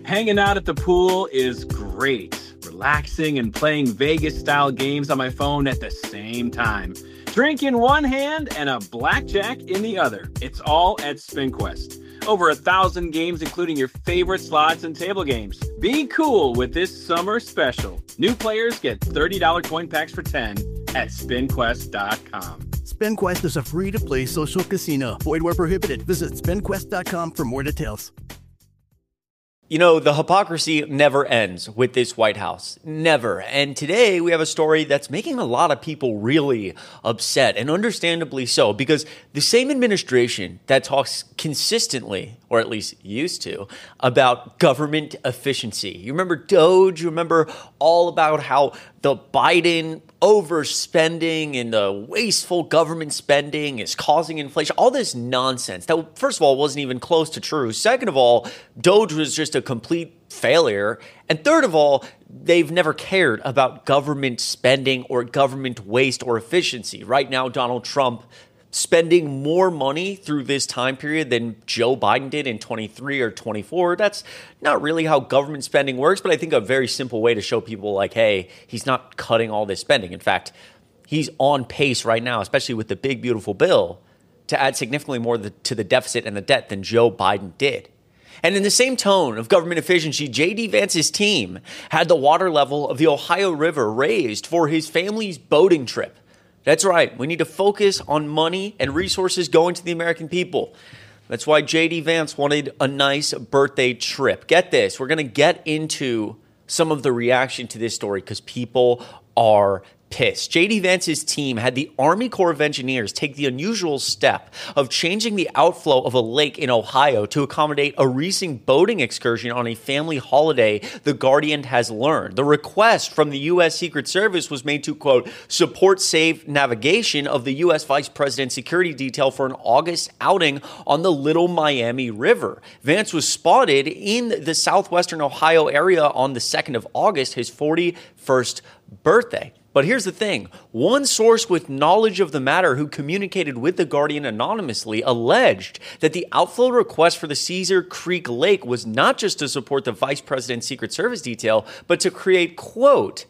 Hanging out at the pool is great. Relaxing and playing Vegas-style games on my phone at the same time. Drink in one hand and a blackjack in the other. It's all at SpinQuest. Over 1,000 games, including your favorite slots and table games. Be cool with this summer special. New players get $30 coin packs for 10 at SpinQuest.com. SpinQuest is a free-to-play social casino. Void where prohibited. Visit SpinQuest.com for more details. You know, the hypocrisy never ends with this White House. Never. And today we have a story that's making a lot of people really upset, and understandably so, because the same administration that talks consistently, or at least used to, about government efficiency. You remember DOGE? You remember all about how the Biden overspending and the wasteful government spending is causing inflation, all this nonsense that, first of all, wasn't even close to true. Second of all, DOGE was just a complete failure. And third of all, they've never cared about government spending or government waste or efficiency. Right now, Donald Trump spending more money through this time period than Joe Biden did in 23 or 24. That's not really how government spending works, but I think a very simple way to show people like, hey, he's not cutting all this spending. In fact, he's on pace right now, especially with the big, beautiful bill, to add significantly more to the deficit and the debt than Joe Biden did. And in the same tone of government efficiency, J.D. Vance's team had the water level of the Ohio River raised for his family's boating trip. That's right. We need to focus on money and resources going to the American people. That's why J.D. Vance wanted a nice birthday trip. Get this. We're going to get into some of the reaction to this story because people are pissed. J.D. Vance's team had the Army Corps of Engineers take the unusual step of changing the outflow of a lake in Ohio to accommodate a recent boating excursion on a family holiday, The Guardian has learned. The request from the U.S. Secret Service was made to, quote, support safe navigation of the U.S. Vice President's security detail for an August outing on the Little Miami River. Vance was spotted in the southwestern Ohio area on the 2nd of August, his 41st birthday. But here's the thing. One source with knowledge of the matter who communicated with The Guardian anonymously alleged that the outflow request for the Caesar Creek Lake was not just to support the Vice President's Secret Service detail, but to create, quote,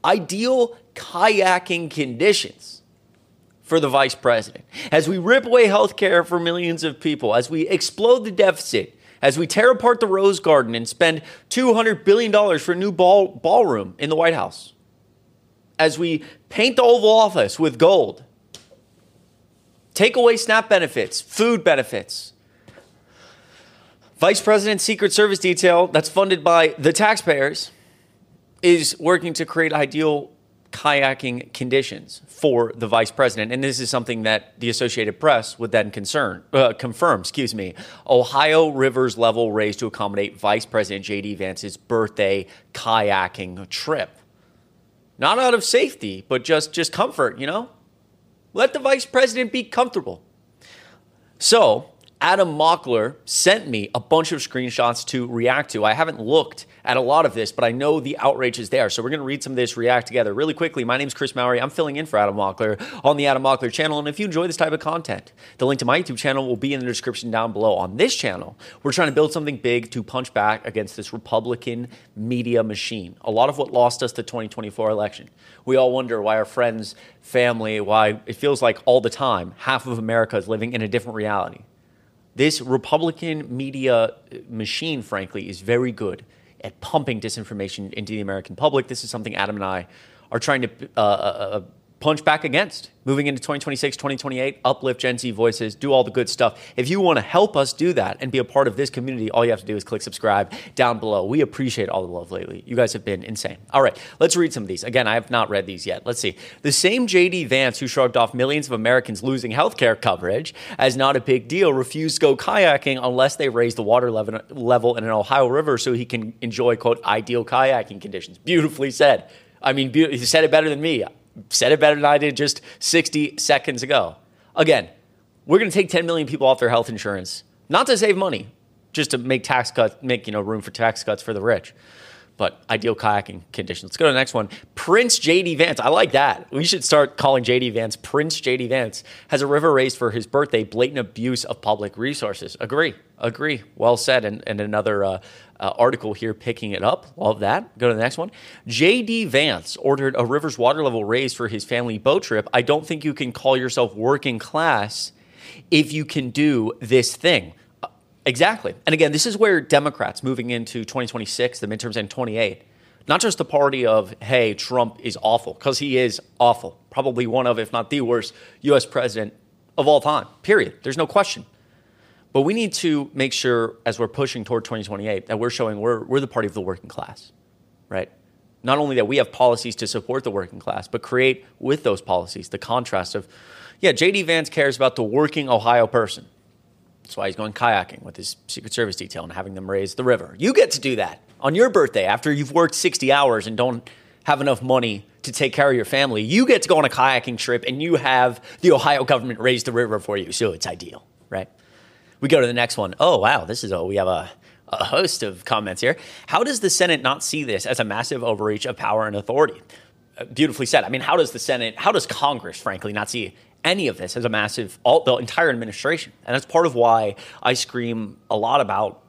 ideal kayaking conditions for the Vice President. As we rip away health care for millions of people, as we explode the deficit, as we tear apart the Rose Garden and spend $200 billion for a new ballroom in the White House, as we paint the Oval Office with gold, take away SNAP benefits, food benefits, Vice President's Secret Service detail that's funded by the taxpayers is working to create ideal kayaking conditions for the Vice President. And this is something that the Associated Press would then confirm. Ohio River's level raised to accommodate Vice President J.D. Vance's birthday kayaking trip. Not out of safety, but just comfort, you know? Let the Vice President be comfortable. So, Adam Mockler sent me a bunch of screenshots to react to. I haven't looked at a lot of this, but I know the outrage is there. So we're going to read some of this, react together. Really quickly, my name is Chris Mowry. I'm filling in for Adam Mockler on the Adam Mockler channel. And if you enjoy this type of content, the link to my YouTube channel will be in the description down below. On this channel, we're trying to build something big to punch back against this Republican media machine. A lot of what lost us the 2024 election. We all wonder why our friends, family, why it feels like all the time, half of America is living in a different reality. This Republican media machine, frankly, is very good at pumping disinformation into the American public. This is something Adam and I are trying to punch back against. Moving into 2026, 2028, uplift Gen Z voices, do all the good stuff. If you want to help us do that and be a part of this community, all you have to do is click subscribe down below. We appreciate all the love lately. You guys have been insane. All right, let's read some of these. Again, I have not read these yet. Let's see. The same J.D. Vance who shrugged off millions of Americans losing health care coverage as not a big deal refused to go kayaking unless they raise the water level in an Ohio river so he can enjoy, quote, ideal kayaking conditions. Beautifully said. I mean, he said it better than me. Said it better than I did just 60 seconds ago. Again, we're going to take 10 million people off their health insurance, not to save money, just to make tax cuts, room for tax cuts for the rich. but ideal kayaking conditions. Let's go to the next one. Prince J.D. Vance. I like that. We should start calling J.D. Vance Prince J.D. Vance. Has a river raised for his birthday. Blatant abuse of public resources. Agree. Well said. And another article here picking it up. Love that. Go to the next one. J.D. Vance ordered a river's water level raised for his family boat trip. I don't think you can call yourself working class if you can do this thing. Exactly. And again, this is where Democrats moving into 2026, the midterms, and 28, not just the party of, hey, Trump is awful, because he is awful, probably one of, if not the worst, U.S. president of all time, period. There's no question. But we need to make sure, as we're pushing toward 2028, that we're showing we're the party of the working class, right? Not only that we have policies to support the working class, but create with those policies the contrast of, yeah, J.D. Vance cares about the working Ohio person. That's why he's going kayaking with his Secret Service detail and having them raise the river. You get to do that on your birthday after you've worked 60 hours and don't have enough money to take care of your family. You get to go on a kayaking trip and you have the Ohio government raise the river for you. So it's ideal, right? We go to the next one. Oh, wow. We have a host of comments here. How does the Senate not see this as a massive overreach of power and authority? Beautifully said. I mean, how does Congress, frankly, not see any of this as a massive, the entire administration? And that's part of why I scream a lot about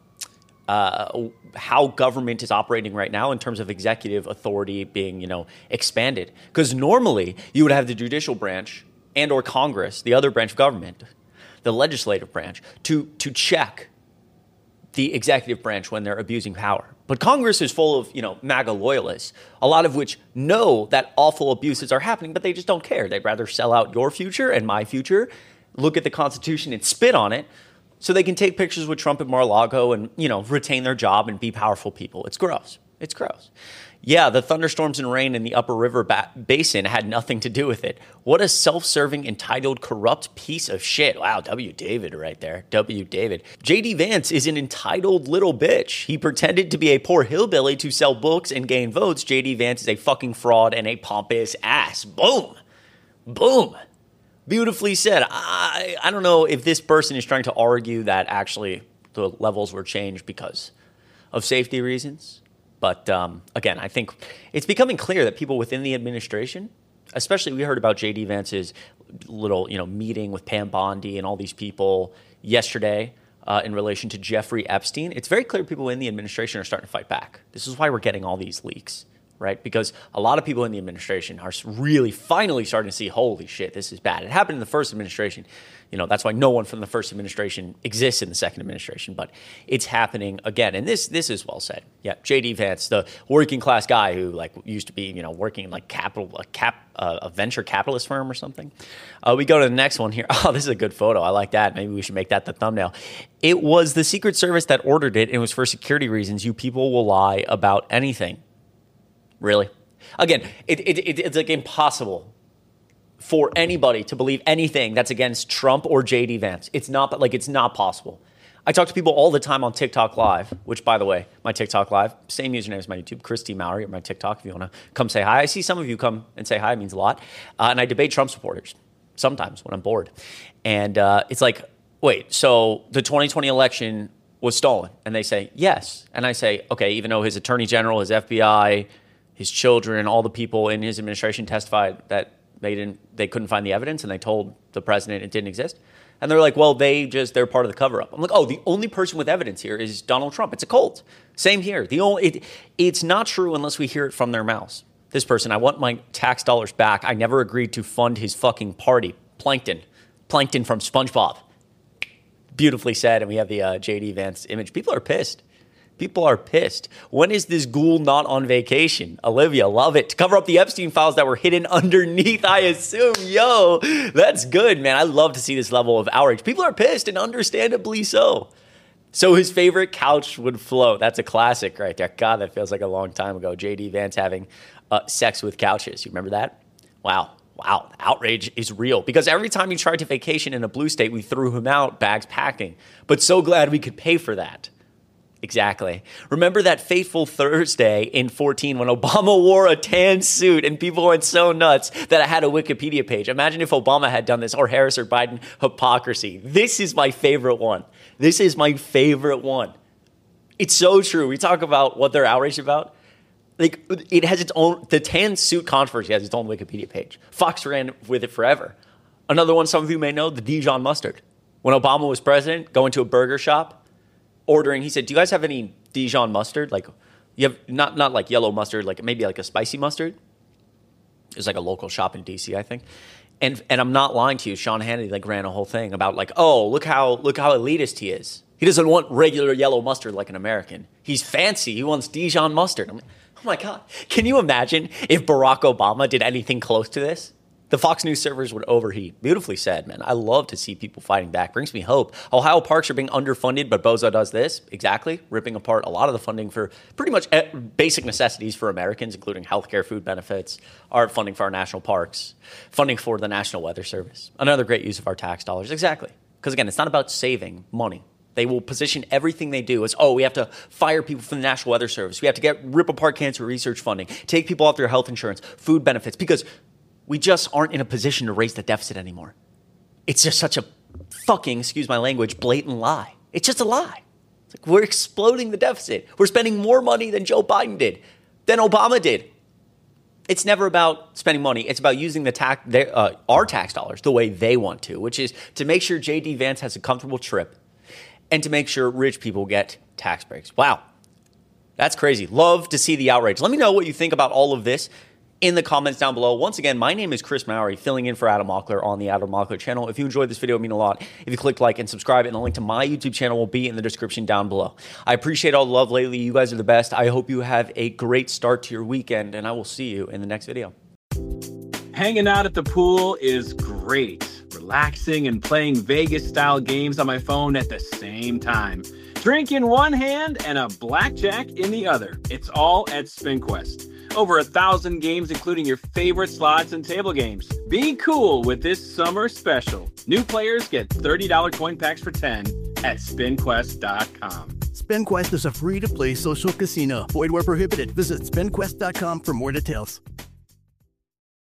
how government is operating right now in terms of executive authority being, expanded. Because normally you would have the judicial branch and or Congress, the other branch of government, the legislative branch, to check the executive branch when they're abusing power. But Congress is full of, MAGA loyalists, a lot of which know that awful abuses are happening, but they just don't care. They'd rather sell out your future and my future, look at the Constitution and spit on it so they can take pictures with Trump at Mar-a-Lago and, retain their job and be powerful people. It's gross. It's gross. Yeah, the thunderstorms and rain in the upper river basin had nothing to do with it. What a self-serving, entitled, corrupt piece of shit. Wow, W. David right there. W. David. J.D. Vance is an entitled little bitch. He pretended to be a poor hillbilly to sell books and gain votes. J.D. Vance is a fucking fraud and a pompous ass. Boom. Boom. Beautifully said. I don't know if this person is trying to argue that actually the levels were changed because of safety reasons. But again, I think it's becoming clear that people within the administration, especially we heard about J.D. Vance's little meeting with Pam Bondi and all these people yesterday in relation to Jeffrey Epstein. It's very clear people in the administration are starting to fight back. This is why we're getting all these leaks, right? Because a lot of people in the administration are really finally starting to see, holy shit, this is bad. It happened in the first administration. That's why no one from the first administration exists in the second administration, but it's happening again. And this is well said. Yeah, J.D. Vance, the working class guy who used to be, working in a venture capitalist firm or something. We go to the next one here. Oh, this is a good photo. I like that. Maybe we should make that the thumbnail. It was the Secret Service that ordered it. And it was for security reasons. You people will lie about anything. Really? Again, it's impossible for anybody to believe anything that's against Trump or J.D. Vance. It's not possible. I talk to people all the time on TikTok Live, which, by the way, my TikTok Live, same username as my YouTube, Christy Mowry, or my TikTok, if you want to come say hi. I see some of you come and say hi. It means a lot. And I debate Trump supporters sometimes when I'm bored. And it's like, wait, so the 2020 election was stolen? And they say, yes. And I say, okay, even though his attorney general, his FBI, his children, all the people in his administration testified that they couldn't find the evidence, and they told the president it didn't exist. And they're like, well, they're part of the cover-up. I'm like, oh, the only person with evidence here is Donald Trump. It's a cult. Same here. It's not true unless we hear it from their mouths. This person, I want my tax dollars back. I never agreed to fund his fucking party. Plankton from SpongeBob. Beautifully said. And we have the J.D. Vance image. People are pissed. People are pissed. When is this ghoul not on vacation? Olivia, love it. To cover up the Epstein files that were hidden underneath, I assume. Yo, that's good, man. I love to see this level of outrage. People are pissed, and understandably so. So his favorite couch would float. That's a classic right there. God, that feels like a long time ago. J.D. Vance having sex with couches. You remember that? Wow. The outrage is real. Because every time he tried to vacation in a blue state, we threw him out, bags packing. But so glad we could pay for that. Exactly. Remember that fateful Thursday in 2014 when Obama wore a tan suit and people went so nuts that I had a Wikipedia page. Imagine if Obama had done this, or Harris or Biden. Hypocrisy. This is my favorite one. It's so true. We talk about what they're outraged about. Like, it has its own, the tan suit controversy has its own Wikipedia page. Fox ran with it forever. Another one some of you may know, the Dijon mustard. When Obama was president, going to a burger shop, ordering, he said, do you guys have any Dijon mustard? Like, you have, not like yellow mustard, like maybe like a spicy mustard. It was like a local shop in DC, I think. And I'm not lying to you, Sean Hannity like ran a whole thing about like, oh, look how elitist he is. He doesn't want regular yellow mustard like an American. He's fancy. He wants Dijon mustard. I'm like, oh my God. Can you imagine if Barack Obama did anything close to this? The Fox News servers would overheat. Beautifully said, man. I love to see people fighting back. Brings me hope. Ohio parks are being underfunded, but Bozo does this. Exactly. Ripping apart a lot of the funding for pretty much basic necessities for Americans, including healthcare, food benefits, our funding for our national parks, funding for the National Weather Service. Another great use of our tax dollars. Exactly. Because again, it's not about saving money. They will position everything they do as, oh, we have to fire people from the National Weather Service. We have to rip apart cancer research funding, take people off their health insurance, food benefits, because we just aren't in a position to raise the deficit anymore. It's just such a fucking, excuse my language, blatant lie. It's just a lie. It's like we're exploding the deficit. We're spending more money than Joe Biden did, than Obama did. It's never about spending money. It's about using our tax dollars the way they want to, which is to make sure J.D. Vance has a comfortable trip and to make sure rich people get tax breaks. Wow. That's crazy. Love to see the outrage. Let me know what you think about all of this in the comments down below. Once again, my name is Chris Mowry, filling in for Adam Mockler on the Adam Mockler channel. If you enjoyed this video, it would mean a lot if you click like and subscribe, and the link to my YouTube channel will be in the description down below. I appreciate all the love lately. You guys are the best. I hope you have a great start to your weekend, and I will see you in the next video. Hanging out at the pool is great. Relaxing and playing Vegas-style games on my phone at the same time. Drink in one hand and a blackjack in the other. It's all at SpinQuest. Over 1,000 games, including your favorite slots and table games. Be cool with this summer special. New players get $30 coin packs for 10 at SpinQuest.com. SpinQuest is a free-to-play social casino. Void where prohibited. Visit SpinQuest.com for more details.